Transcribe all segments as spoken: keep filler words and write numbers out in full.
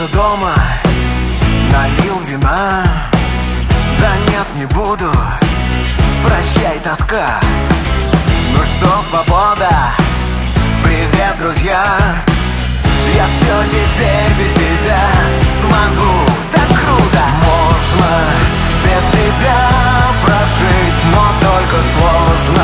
остался дома, налил вина. Да нет, не буду, прощай, тоска. Ну что, свобода, привет, друзья. Я все теперь без тебя смогу, так круто. Можно без тебя прожить, но только сложно.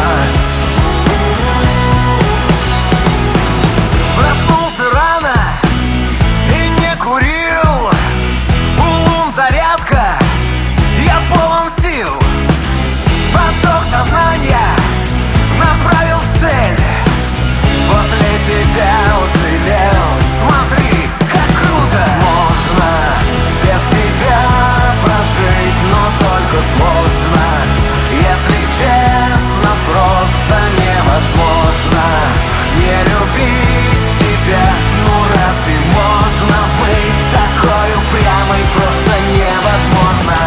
Проснулся рано и не курил, ум зарядка, я полон сил. Поток сознания направил в цель, после тебя уцелел. Смотри, как круто! Можно без тебя прожить, но только сложно. Если честно, просто невозможно не любить тебя. Ну разве можно быть такой упрямой? Просто невозможно.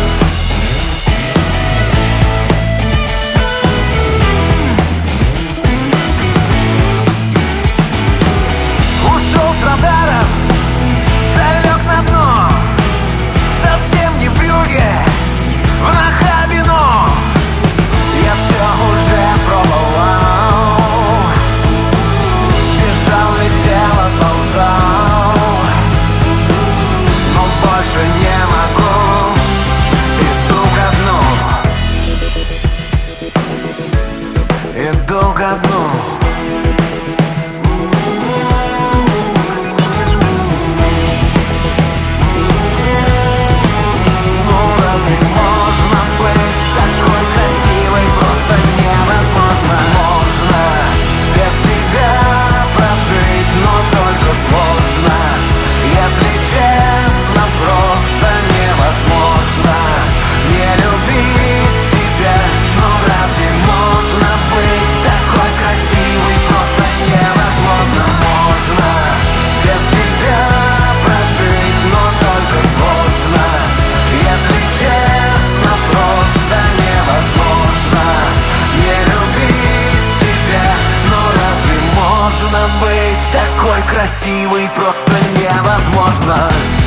Радаров, залег на дно, совсем не в брюге, в Нахабино. Я все уже пробовал, бежал, летел, отползал, но больше не могу, иду ко дну, иду ко дну. Быть такой красивой просто невозможно.